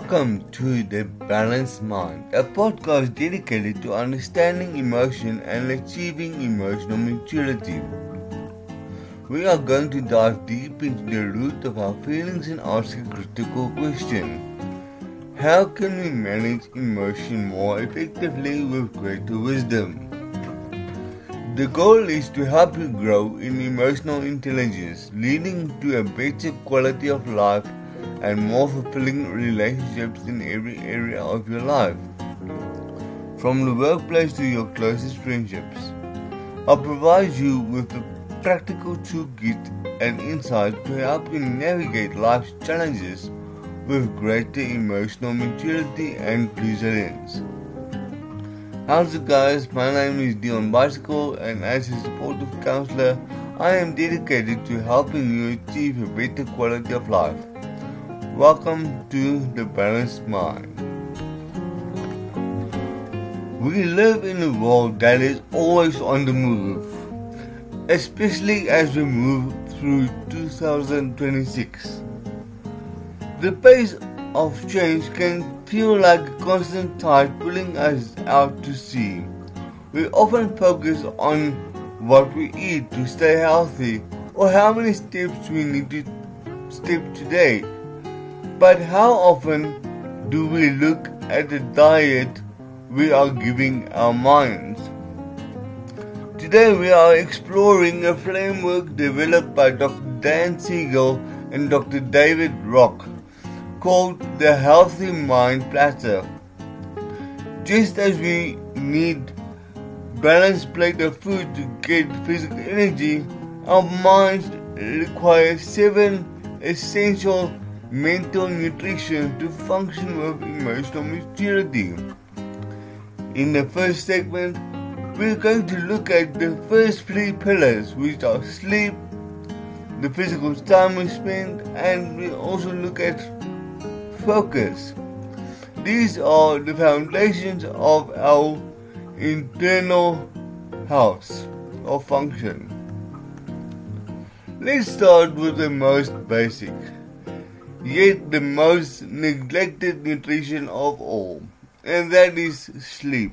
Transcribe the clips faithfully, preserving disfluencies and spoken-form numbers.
Welcome to The Balanced Mind, a podcast dedicated to understanding emotion and achieving emotional maturity. We are going to dive deep into the root of our feelings and ask a critical question. How can we manage emotion more effectively with greater wisdom? The goal is to help you grow in emotional intelligence, leading to a better quality of life and more fulfilling relationships in every area of your life. From the workplace to your closest friendships, I'll provide you with a practical toolkit and insight to help you navigate life's challenges with greater emotional maturity and resilience. How's it guys? My name is Dion Bicycle, and as a supportive counselor, I am dedicated to helping you achieve a better quality of life. Welcome to The Balanced Mind. We live in a world that is always on the move, especially as we move through two thousand twenty-six. The pace of change can feel like a constant tide pulling us out to sea. We often focus on what we eat to stay healthy or how many steps we need to step today. But how often do we look at the diet we are giving our minds? Today we are exploring a framework developed by Doctor Dan Siegel and Doctor David Rock called the Healthy Mind Platter. Just as we need balanced plate of food to get physical energy, our minds require seven essential mental nutrition to function with emotional maturity. In the first segment, we're going to look at the first three pillars, which are sleep, the physical time we spend, and we also look at focus. These are the foundations of our internal house or function. Let's start with the most basic, yet the most neglected nutrition of all, and that is sleep.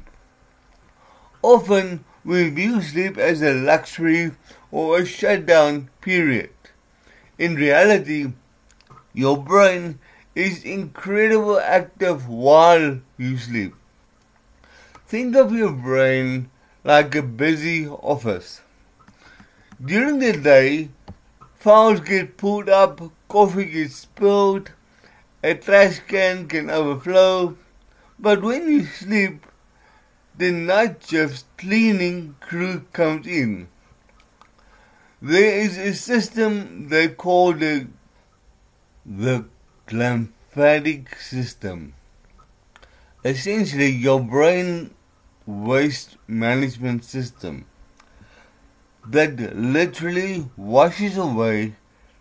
Often we view sleep as a luxury or a shutdown period. In reality, your brain is incredibly active while you sleep. Think of your brain like a busy office. During the day, files get pulled up, coffee gets spilled, a trash can can overflow, but when you sleep, the night shift cleaning crew comes in. There is a system they call the, the glymphatic system. Essentially, your brain waste management system that literally washes away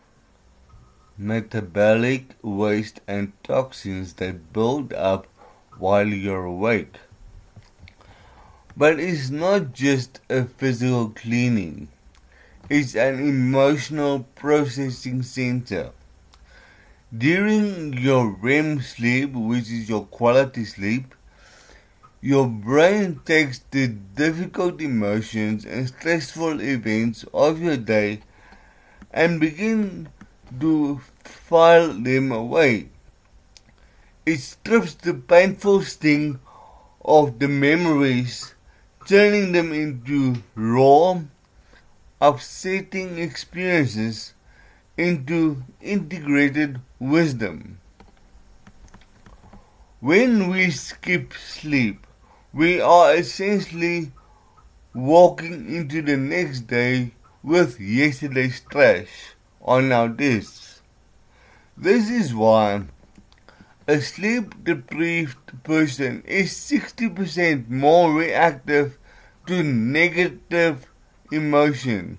metabolic waste and toxins that build up while you're awake. But it's not just a physical cleaning, it's an emotional processing center. During your R E M sleep, which is your quality sleep, your brain takes the difficult emotions and stressful events of your day and begins to file them away. It strips the painful sting of the memories, turning them into raw, upsetting experiences into integrated wisdom. When we skip sleep, we are essentially walking into the next day with yesterday's trash on our desks. This is why a sleep-deprived person is sixty percent more reactive to negative emotion.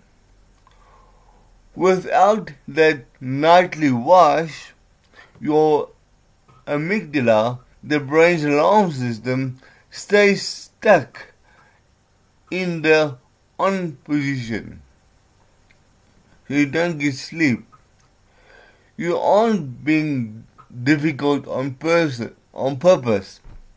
Without that nightly wash, your amygdala, the brain's alarm system, stays stuck in the on position. So you don't get sleep. You aren't being difficult on person on purpose.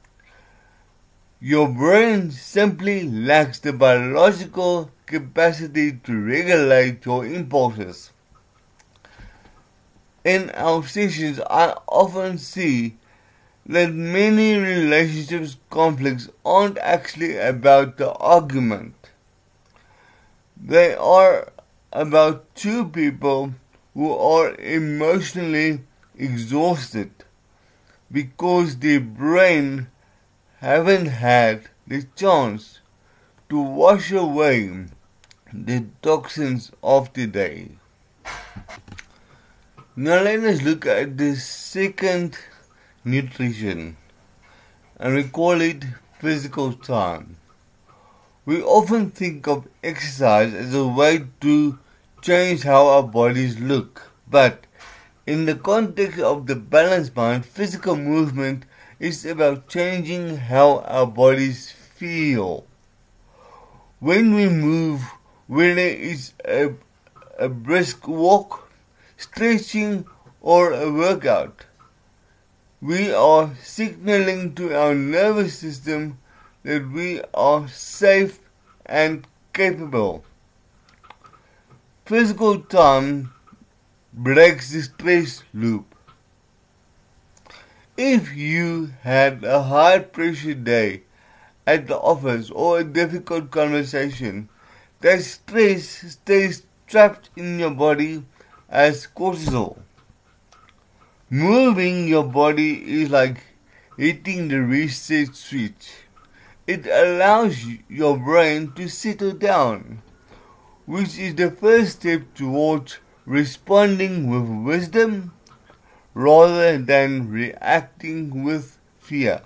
Your brain simply lacks the biological capacity to regulate your impulses. In our sessions, I often see that many relationships conflicts aren't actually about the argument. They are about two people who are emotionally exhausted because their brain haven't had the chance to wash away the toxins of the day. Now let us look at the second nutrition, and we call it physical time. We often think of exercise as a way to change how our bodies look, but in the context of the balanced mind, physical movement is about changing how our bodies feel. When we move, whether it's a, a brisk walk, stretching, or a workout, we are signaling to our nervous system that we are safe and capable. Physical time breaks the stress loop. If you had a high pressure day at the office or a difficult conversation, that stress stays trapped in your body as cortisol. Moving your body is like hitting the reset switch. It allows your brain to settle down, which is the first step towards responding with wisdom rather than reacting with fear.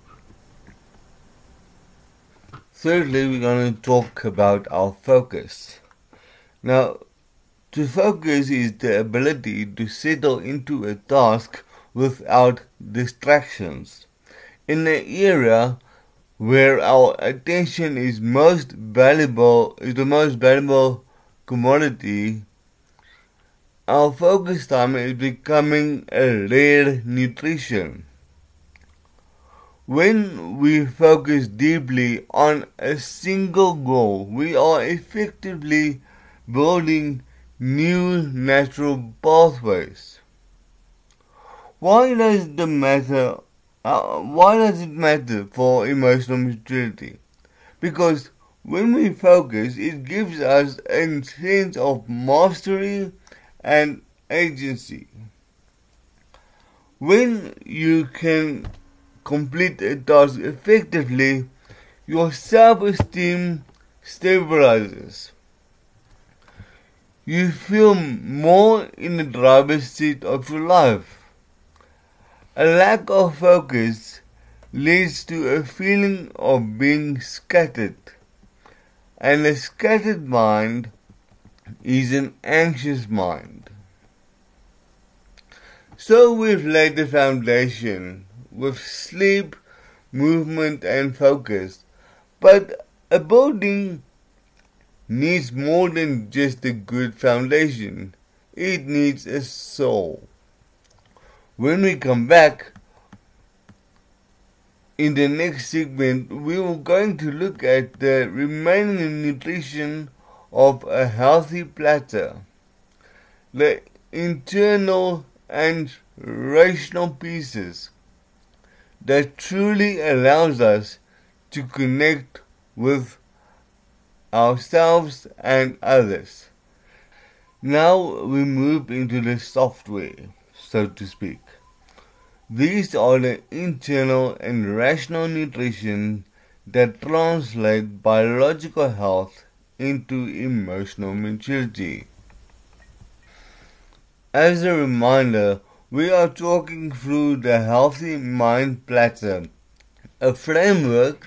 Thirdly, we're going to talk about our focus. Now, to focus is the ability to settle into a task without distractions. In an area where our attention is most valuable, is the most valuable commodity, our focus time is becoming a rare nutrition. When we focus deeply on a single goal, we are effectively building new natural pathways. Why does it matter? Uh, why does it matter for emotional maturity? Because when we focus, it gives us a sense of mastery and agency. When you can complete a task effectively, your self-esteem stabilizes. You feel more in the driver's seat of your life. A lack of focus leads to a feeling of being scattered, and a scattered mind is an anxious mind. So we've laid the foundation with sleep, movement, and focus, but a building needs more than just a good foundation. It needs a soul. When we come back in the next segment, we are going to look at the remaining nutrition of a healthy platter, the internal and rational pieces that truly allows us to connect with ourselves and others. Now we move into the software, so to speak. These are the internal and rational nutrition that translate biological health into emotional maturity. As a reminder, we are talking through the Healthy Mind Platter, a framework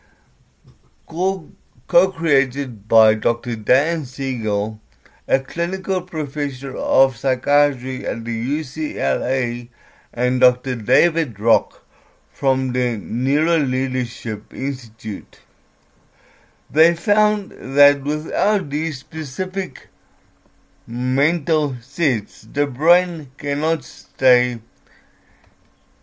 co-created by Doctor Dan Siegel, a clinical professor of psychiatry at the U C L A, and Doctor David Rock from the Neuroleadership Institute. They found that without these specific mental sets, the brain cannot stay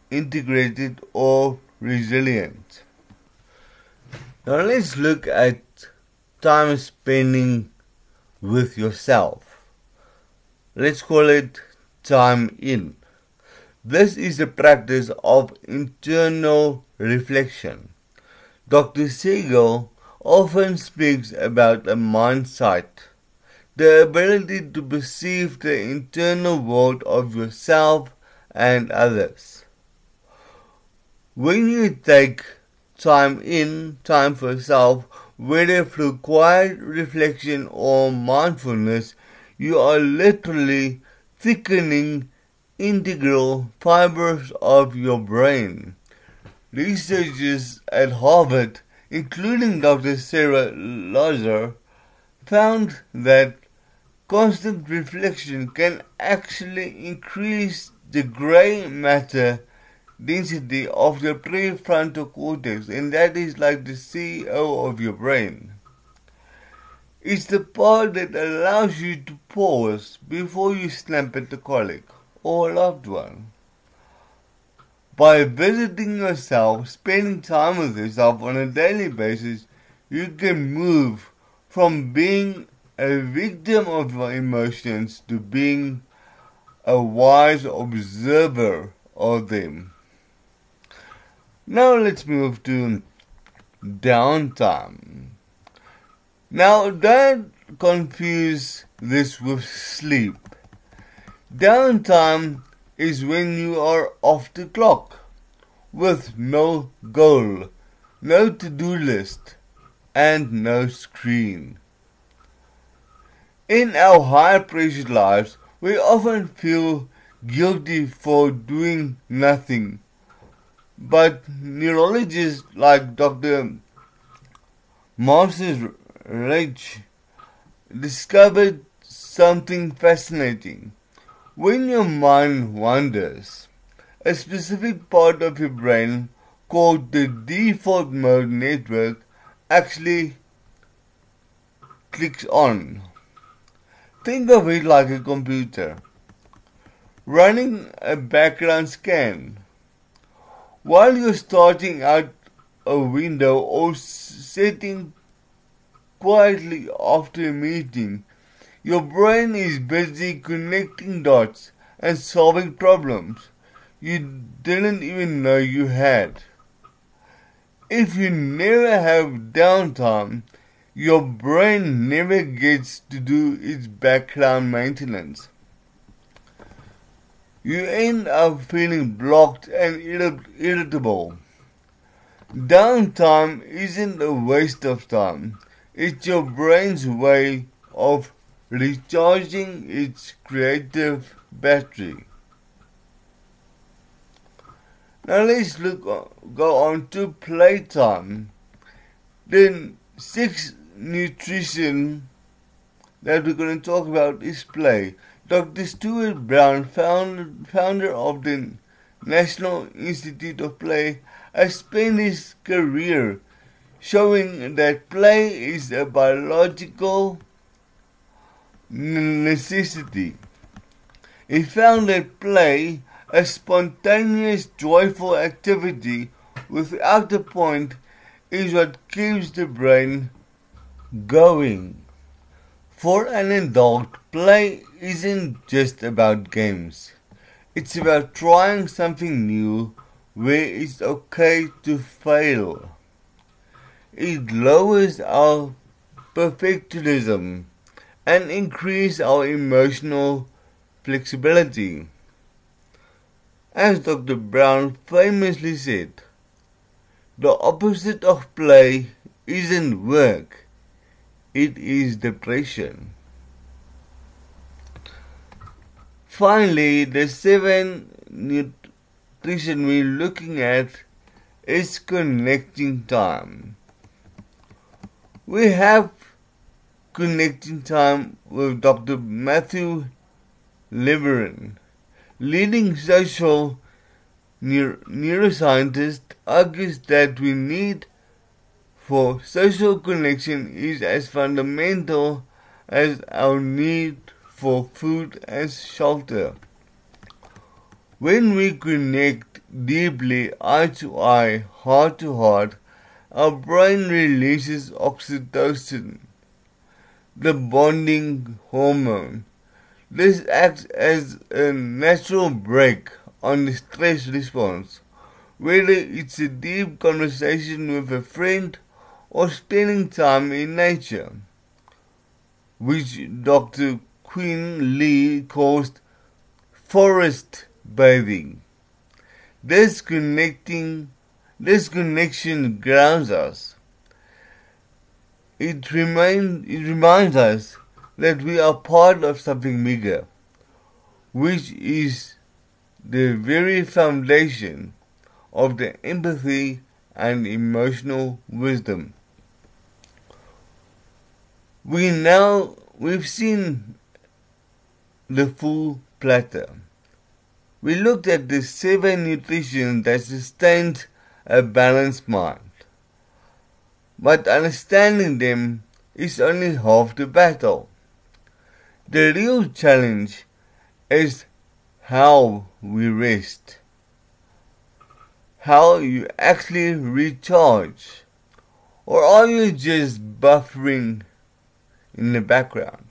integrated or resilient. Now let's look at time spending with yourself. Let's call it time in. This is the practice of internal reflection. Doctor Siegel often speaks about a mind sight, the ability to perceive the internal world of yourself and others. When you take time in, time for yourself, whether through quiet reflection or mindfulness, you are literally thickening integral fibers of your brain. Researchers at Harvard, including Doctor Sarah Lazar, found that constant reflection can actually increase the gray matter density of the prefrontal cortex, and that is like the C E O of your brain. It's the part that allows you to pause before you snap at a colleague or a loved one. By visiting yourself, spending time with yourself on a daily basis, you can move from being a victim of your emotions to being a wise observer of them. Now let's move to downtime. Now don't confuse this with sleep. Downtime is when you are off the clock, with no goal, no to-do list, and no screen. In our high-pressure lives, we often feel guilty for doing nothing. But neurologists like Doctor Marcus Reich discovered something fascinating. When your mind wanders, a specific part of your brain called the default mode network actually clicks on. Think of it like a computer running a background scan. While you're starting out a window or sitting quietly after a meeting, your brain is busy connecting dots and solving problems you didn't even know you had. If you never have downtime, your brain never gets to do its background maintenance. You end up feeling blocked and irritable. Downtime isn't a waste of time. It's your brain's way of recharging its creative battery. Now let's look go on to playtime. The sixth nutrition that we're going to talk about is play. Doctor Stuart Brown, found, founder of the National Institute of Play, has spent his career showing that play is a biological necessity. He found that play, a spontaneous, joyful activity without a point, is what keeps the brain going. For an adult, play isn't just about games. It's about trying something new where it's okay to fail. It lowers our perfectionism and increases our emotional flexibility. As Doctor Brown famously said, the opposite of play isn't work, it is depression. Finally, the seventh nutrition we're looking at is connecting time. We have connecting time with Doctor Matthew Leverin, leading social neuro- neuroscientist, argues that we need for social connection is as fundamental as our need for food and shelter. When we connect deeply, eye to eye, heart to heart, our brain releases oxytocin, the bonding hormone. This acts as a natural brake on the stress response, whether it's a deep conversation with a friend or spending time in nature, which Doctor Quinn Lee calls forest bathing. This connecting, this connection grounds us. It, remind, it reminds us that we are part of something bigger, which is the very foundation of the empathy and emotional wisdom. We now, we've seen the full platter. We looked at the seven nutrition that sustains a balanced mind. But understanding them is only half the battle. The real challenge is how we rest, how you actually recharge, or are you just buffering in the background?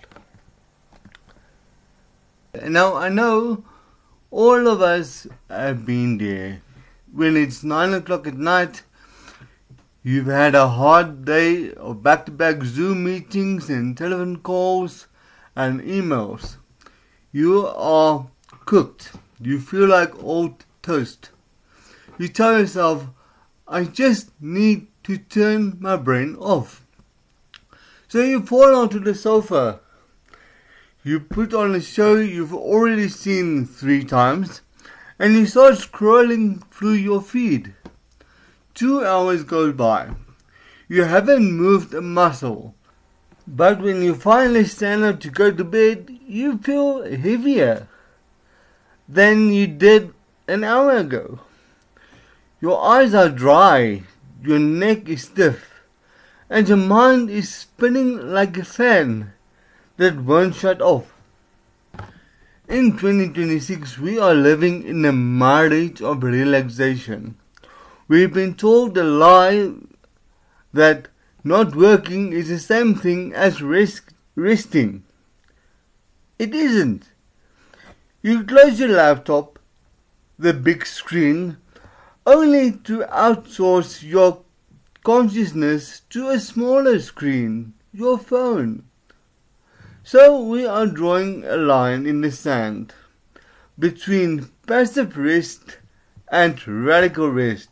Now I know all of us have been there. When it's nine o'clock at night, you've had a hard day of back-to-back Zoom meetings and telephone calls and emails. You are cooked. You feel like old toast. You tell yourself, I just need to turn my brain off. So you fall onto the sofa. You put on a show you've already seen three times and you start scrolling through your feed. Two hours go by. You haven't moved a muscle. But when you finally stand up to go to bed, you feel heavier than you did an hour ago. Your eyes are dry, your neck is stiff, and your mind is spinning like a fan that won't shut off. In twenty twenty-six, we are living in a marriage of relaxation. We've been told the lie that not working is the same thing as rest, resting. It isn't. You close your laptop, the big screen, only to outsource your consciousness to a smaller screen, your phone. So we are drawing a line in the sand between passive rest and radical rest.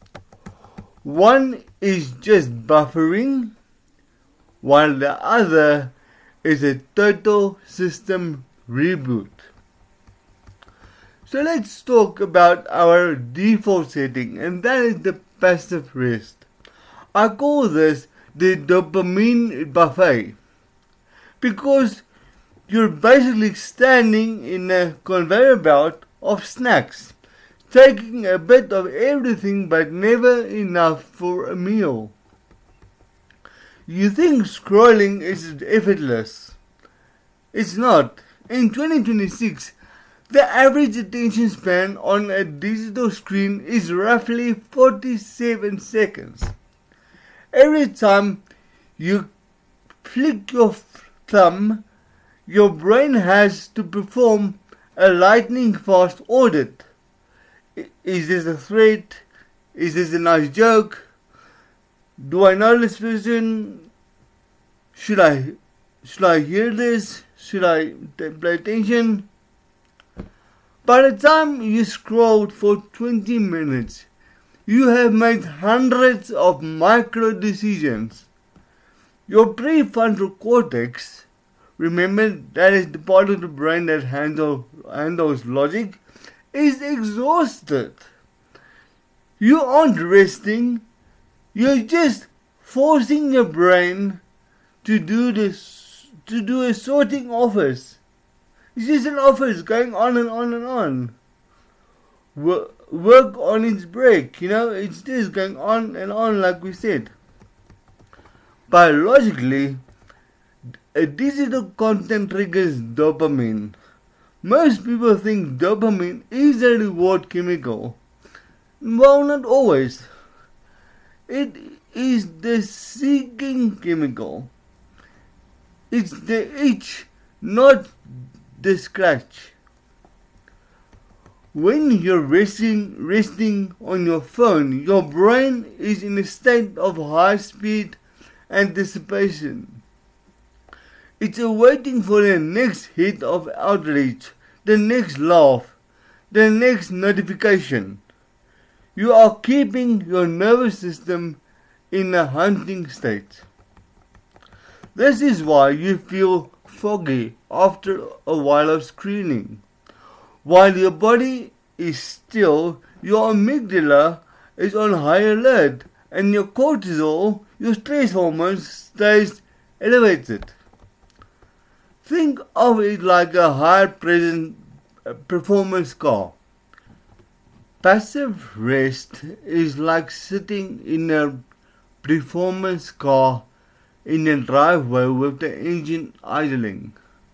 One is just buffering, while the other is a total system reboot. So let's talk about our default setting, and that is the passive rest. I call this the dopamine buffet, because you're basically standing in a conveyor belt of snacks, taking a bit of everything but never enough for a meal. You think scrolling is effortless. It's not. In twenty twenty-six, the average attention span on a digital screen is roughly forty-seven seconds. Every time you flick your thumb, your brain has to perform a lightning fast audit. Is this a threat? Is this a nice joke? Do I know this person? Should I should I hear this? Should I pay attention? By the time you scrolled for twenty minutes, you have made hundreds of micro decisions. Your prefrontal cortex, remember that is the part of the brain that handle, handles logic, is exhausted. You aren't resting, you're just forcing your brain to do this, to do a sorting office. It's just an office going on and on and on. Work, work on its break, you know, it's just going on and on like we said. Biologically, a digital content triggers dopamine. Most people think dopamine is a reward chemical, Well, not always. It is the seeking chemical. It's the itch, not the scratch. When you're resting, resting on your phone, your brain is in a state of high-speed anticipation. It's awaiting for the next hit of outreach, the next laugh, the next notification. You are keeping your nervous system in a hunting state. This is why you feel foggy after a while of screening. While your body is still, your amygdala is on high alert and your cortisol, your stress hormones, stays elevated. Think of it like a high present performance car. Passive rest is like sitting in a performance car in a driveway with the engine idling.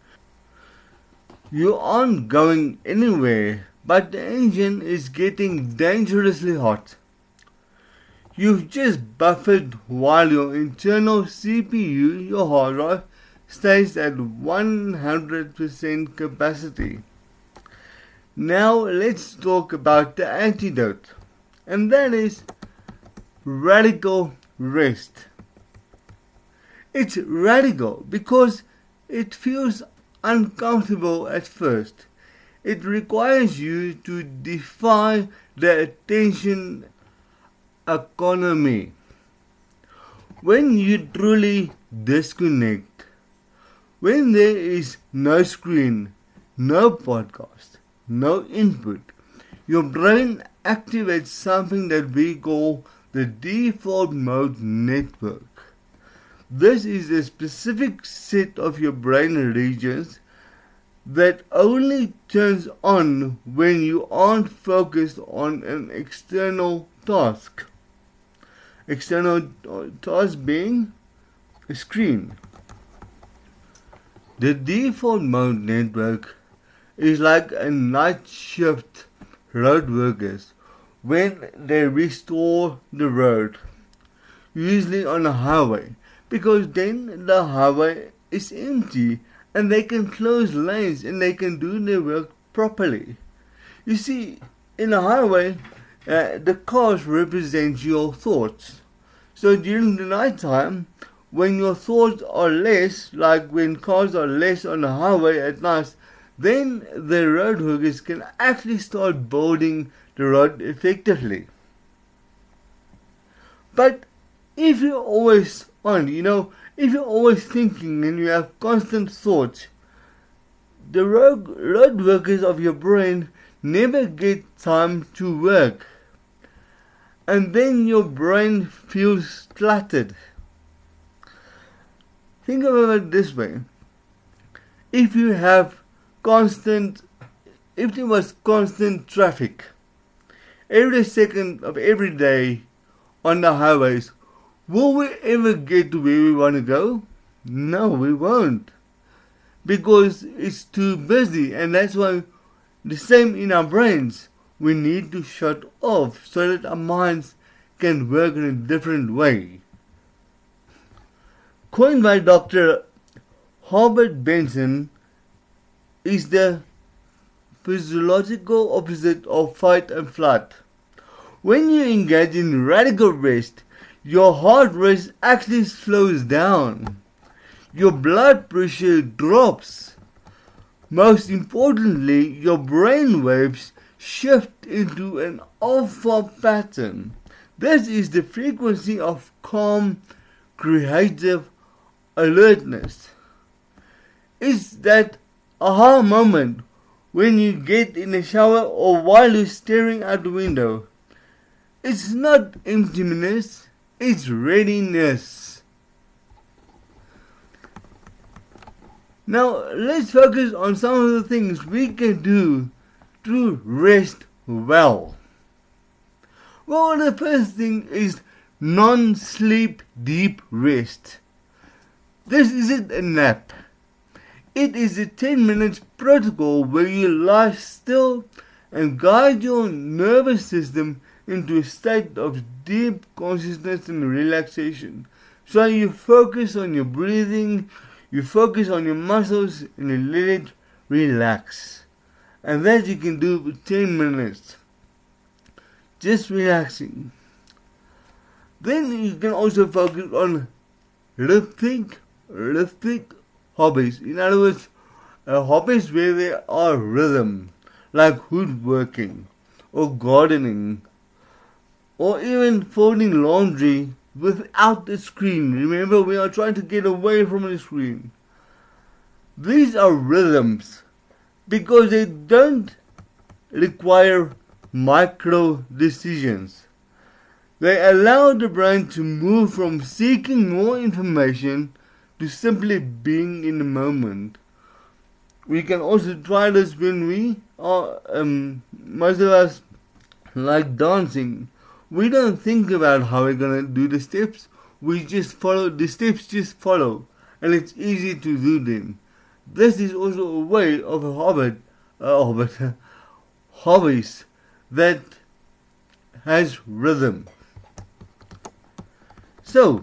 You aren't going anywhere, but the engine is getting dangerously hot. You've just buffered while your internal C P U, your hard drive, stays at one hundred percent capacity. Now let's talk about the antidote, and that is radical rest. It's radical because it feels uncomfortable at first. It requires you to defy the attention economy. When you truly disconnect, when there is no screen, no podcast, no input, your brain activates something that we call the default mode network. This is a specific set of your brain regions that only turns on when you aren't focused on an external task. External task being a screen. The default mode network is like a night shift road workers when they restore the road, usually on a highway, because then the highway is empty and they can close lanes and they can do their work properly. You see, in a highway, uh, the cars represent your thoughts. So during the night time, when your thoughts are less, like when cars are less on the highway at night, then the road workers can actually start building the road effectively. But if you're always on, you know, if you're always thinking and you have constant thoughts, the road, road workers of your brain never get time to work. And then your brain feels cluttered. Think about it this way. If you have constant, if there was constant traffic every second of every day on the highways, will we ever get to where we want to go? No, we won't. Because it's too busy, and that's why the same in our brains. We need to shut off so that our minds can work in a different way. Coined by Doctor Herbert Benson, is the physiological opposite of fight and flight. When you engage in radical rest, your heart rate actually slows down. Your blood pressure drops. Most importantly, your brain waves shift into an alpha pattern. This is the frequency of calm, creative alertness. It's that aha moment when you get in the shower or while you're staring out the window. It's not emptiness, it's readiness. Now let's focus on some of the things we can do to rest well. Well, the first thing is non-sleep deep rest. This isn't a nap. It is a ten minute protocol where you lie still and guide your nervous system into a state of deep consciousness and relaxation. So you focus on your breathing, you focus on your muscles, and you let it relax. And that you can do for ten minutes. Just relaxing. Then you can also focus on rhythmic, rhythmic hobbies. In other words, uh, hobbies where there are rhythm, like woodworking, or gardening, or even folding laundry without the screen. Remember, we are trying to get away from the screen. These are rhythms because they don't require micro decisions. They allow the brain to move from seeking more information to simply being in the moment. We can also try this when we are, um, most of us like dancing. We don't think about how we're going to do the steps. We just follow, the steps just follow. And it's easy to do them. This is also a way of a hobbit, uh, hobbit, hobbies that has rhythm. So,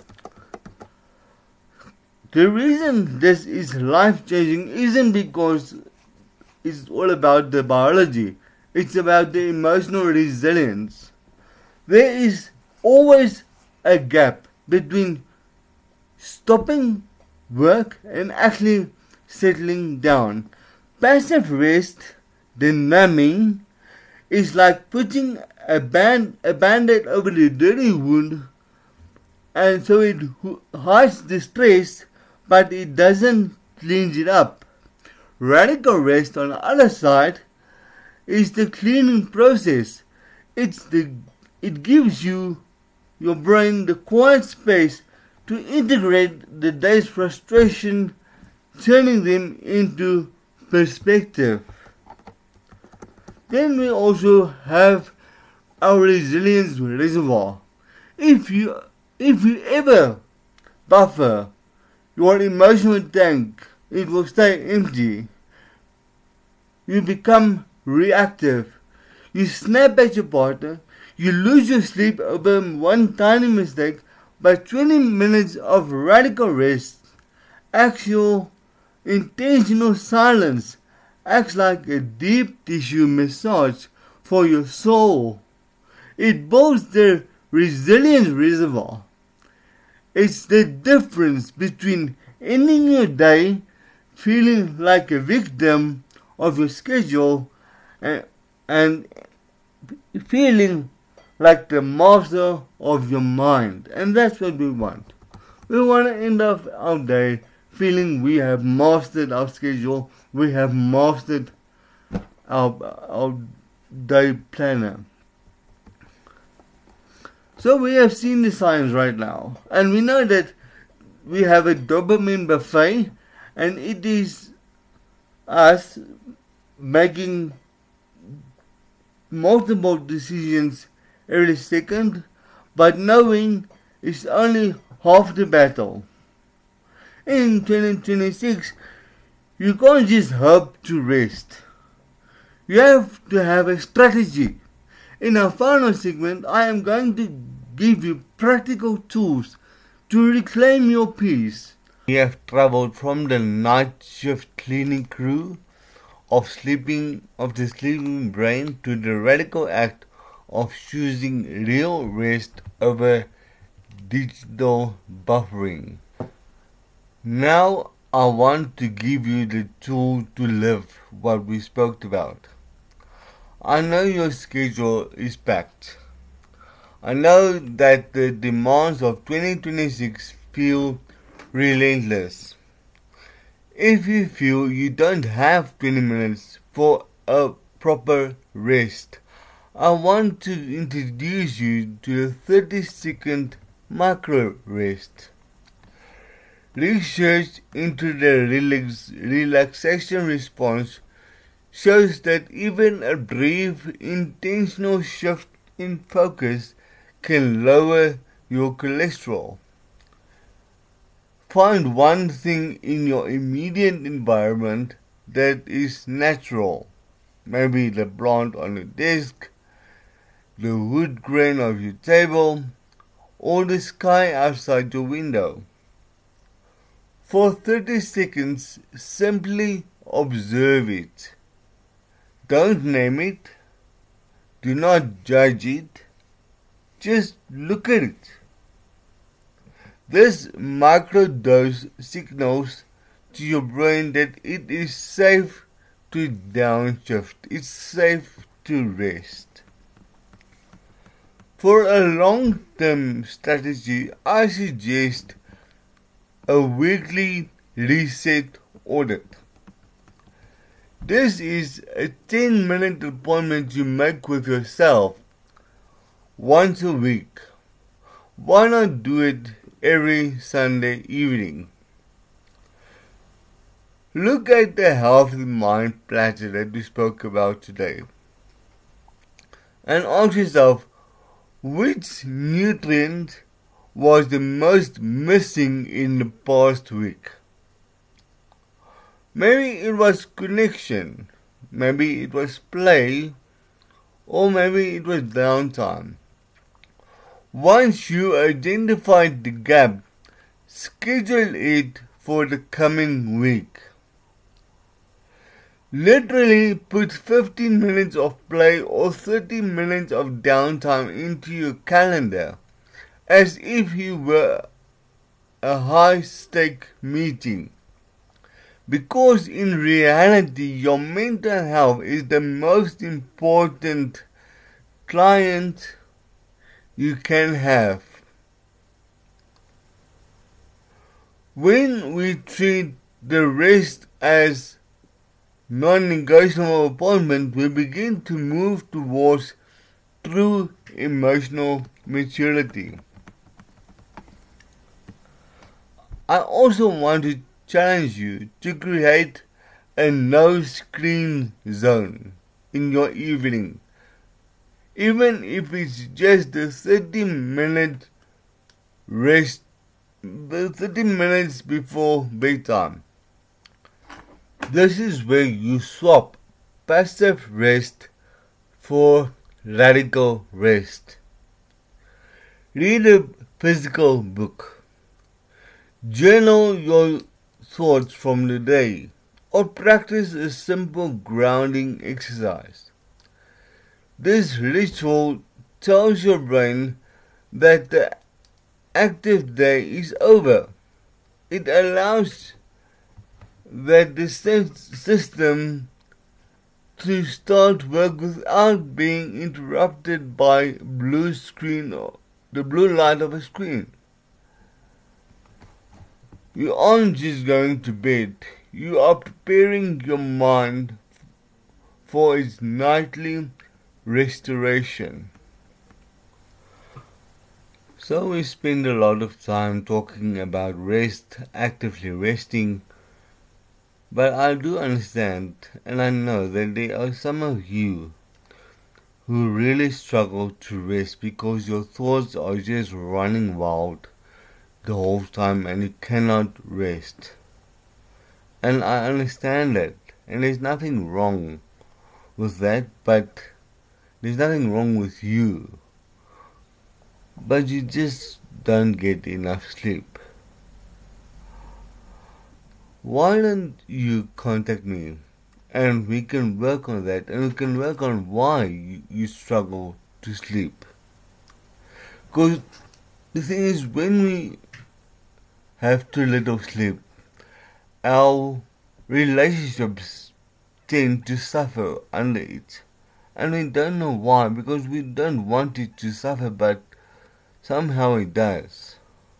the reason this is life-changing isn't because it's all about the biology. It's about the emotional resilience. There is always a gap between stopping work and actually settling down. Passive rest, the numbing, is like putting a band a band-aid over the dirty wound, and so it hides the stress, but it doesn't clean it up. Radical rest, on the other side, is the cleaning process. It's the it gives you your brain the quiet space to integrate the day's frustration, turning them into perspective. Then we also have our resilience reservoir. If you if you ever buffer your emotional tank, it will stay empty. You become reactive. You snap at your partner. You lose your sleep over one tiny mistake. But twenty minutes of radical rest, actual intentional silence, acts like a deep tissue massage for your soul. It builds the resilience reservoir. It's the difference between ending your day feeling like a victim of your schedule and, and feeling like the master of your mind. And that's what we want. We want to end up our day feeling we have mastered our schedule, we have mastered our, our day planner. So we have seen the science right now, and we know that we have a dopamine buffet, and it is us making multiple decisions every second, but knowing is only half the battle. In twenty twenty-six, you can't just hope to rest. You have to have a strategy. In our final segment, I am going to give you practical tools to reclaim your peace. We have traveled from the night shift cleaning crew of sleeping of the sleeping brain to the radical act of choosing real rest over digital buffering. Now I want to give you the tool to live what we spoke about. I know your schedule is packed. I know that the demands of twenty twenty-six feel relentless. If you feel you don't have twenty minutes for a proper rest, I want to introduce you to a thirty second micro rest. Research into the relax- relaxation response shows that even a brief, intentional shift in focus can lower your cholesterol. Find one thing in your immediate environment that is natural. Maybe the plant on the desk, the wood grain of your table, or the sky outside your window. For thirty seconds, simply observe it. Don't name it. Do not judge it. Just look at it. This microdose signals to your brain that it is safe to downshift. It's safe to rest. For a long-term strategy, I suggest a weekly reset audit. This is a ten minute appointment you make with yourself once a week. Why not do it every Sunday evening? Look at the healthy mind platter that we spoke about today and ask yourself, which nutrient was the most missing in the past week? Maybe it was connection, maybe it was play, or maybe it was downtime. Once you identify the gap, schedule it for the coming week. Literally put fifteen minutes of play or thirty minutes of downtime into your calendar, as if you were a high-stake meeting. Because in reality, your mental health is the most important client you can have. When we treat the rest as non-negotiable appointment, we begin to move towards true emotional maturity. I also want to challenge you to create a no-screen zone in your evening, even if it's just a thirty minute rest, thirty minutes before bedtime. This is where you swap passive rest for radical rest. Read a physical book. Journal your thoughts from the day, or practice a simple grounding exercise. This ritual tells your brain that the active day is over. It allows that the system to start work without being interrupted by blue screen or the blue light of a screen. You aren't just going to bed, you are preparing your mind for its nightly restoration. So we spend a lot of time talking about rest, actively resting, but I do understand and I know that there are some of you who really struggle to rest because your thoughts are just running wild the whole time and you cannot rest. And I understand that, and there's nothing wrong with that, but there's nothing wrong with you. But you just don't get enough sleep. Why don't you contact me and we can work on that, and we can work on why you, you struggle to sleep. Because the thing is, when we have too little sleep, our relationships tend to suffer under it. And we don't know why, because we don't want it to suffer, but somehow it does.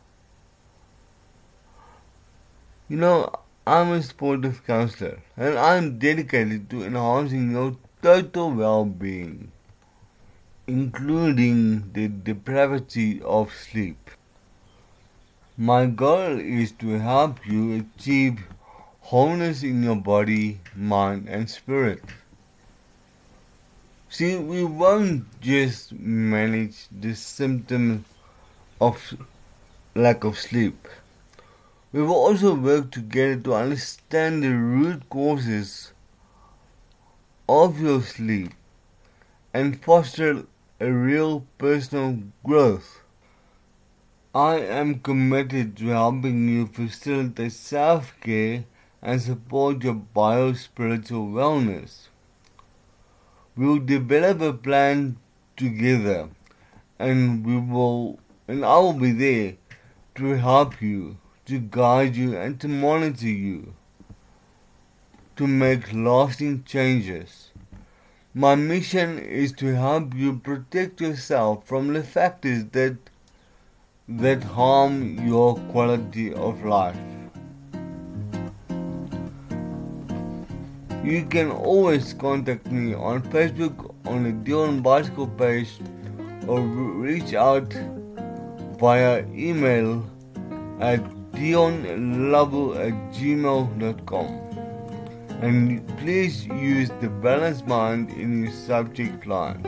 You know, I'm a supportive counselor, and I'm dedicated to enhancing your total well-being, including the depravity of sleep. My goal is to help you achieve wholeness in your body, mind, and spirit. See, we won't just manage the symptom of lack of sleep. We will also work together to understand the root causes of your sleep and foster a real personal growth. I am committed to helping you facilitate self-care and support your bio-spiritual wellness. We'll develop a plan together, and we will, and I will be there to help you, to guide you, and to monitor you, to make lasting changes. My mission is to help you protect yourself from the factors that that harm your quality of life. You can always contact me on Facebook on the Dion Bicycle page or reach out via email at dionlabu at gmail dot com. And please use the balanced mind in your subject line.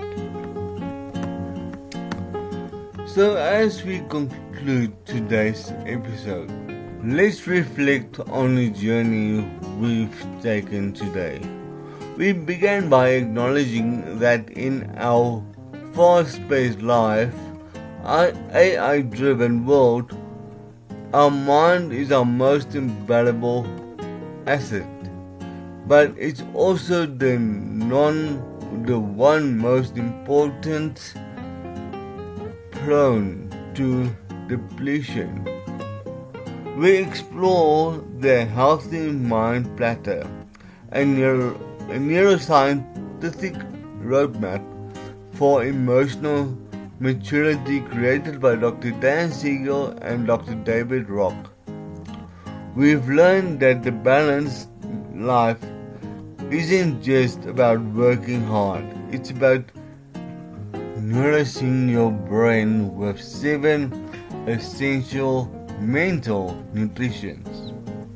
So as we conclude today's episode, let's reflect on the journey we've taken today. We began by acknowledging that in our fast-paced life, our A I-driven world, our mind is our most invaluable asset, but it's also the non, the one most important, prone to depletion. We explore the healthy mind platter, a, neuro, a neuroscientific roadmap for emotional maturity created by Doctor Dan Siegel and Doctor David Rock. We've learned that the balanced life isn't just about working hard, it's about nourishing your brain with seven essential mental nutritions.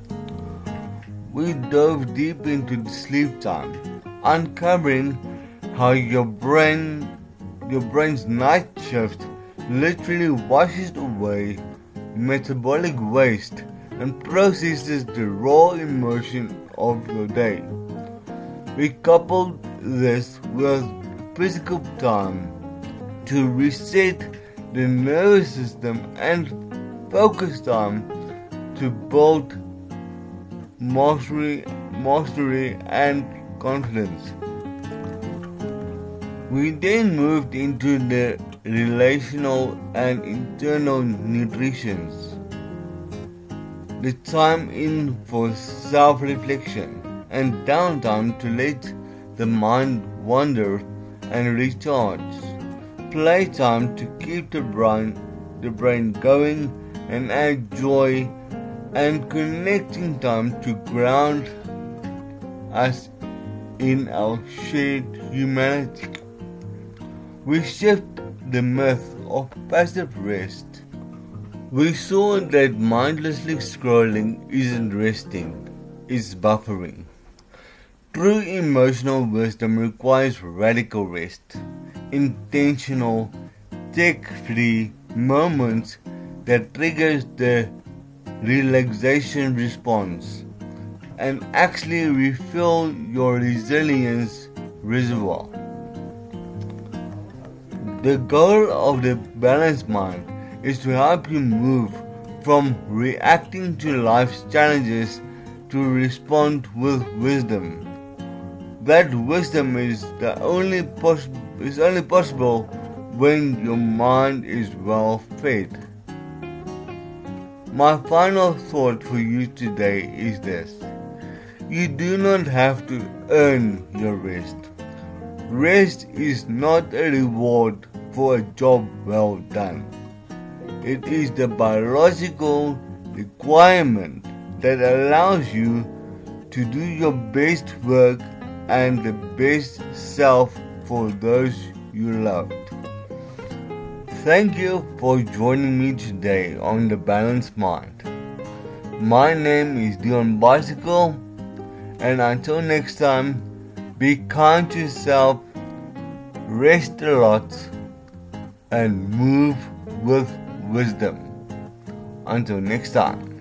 We dove deep into sleep time, uncovering how your brain, your brain's night shift literally washes away metabolic waste and processes the raw emotion of your day. We coupled this with physical time to reset the nervous system and focus time to build mastery, mastery and confidence. We then moved into the relational and internal nutritions, the time in for self-reflection and downtime to let the mind wander and recharge, playtime to keep the brain, the brain going and add joy, and connecting time to ground us in our shared humanity. We shift the myth of passive rest. We saw that mindlessly scrolling isn't resting, it's buffering. True emotional wisdom requires radical rest, intentional, tech-free moments that triggers the relaxation response and actually refill your resilience reservoir. The goal of the balanced mind is to help you move from reacting to life's challenges to respond with wisdom. That wisdom is the only pos- is only possible when your mind is well fed. My final thought for you today is this: you do not have to earn your rest. Rest is not a reward for a job well done. It is the biological requirement that allows you to do your best work and the best self for those you loved. Thank you for joining me today on The Balanced Mind. My name is Dion Bicycle, and until next time, be kind to yourself, rest a lot, and move with wisdom. Until next time.